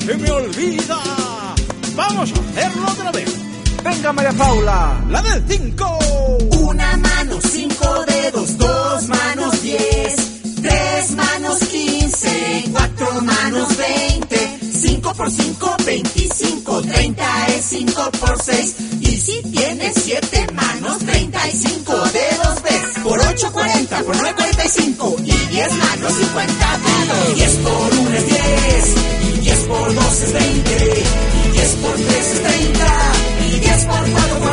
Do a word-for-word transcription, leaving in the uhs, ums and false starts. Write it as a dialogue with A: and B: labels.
A: se me olvida. Vamos a hacerlo otra vez. Venga, María Paula, la del cinco.
B: Una mano, cinco dedos, dos manos, diez, tres manos, quince, cuatro manos, veinte, cinco por cinco, veinticinco, treinta es cinco por seis. Y si tienes siete manos, treinta y cinco dedos ves. Por ocho, cuarenta, por nueve, cuarenta y cinco. Y diez manos, cincuenta dedos. diez por uno es diez, y diez por dos es veinte, y diez por tres es treinta, y diez por cuatro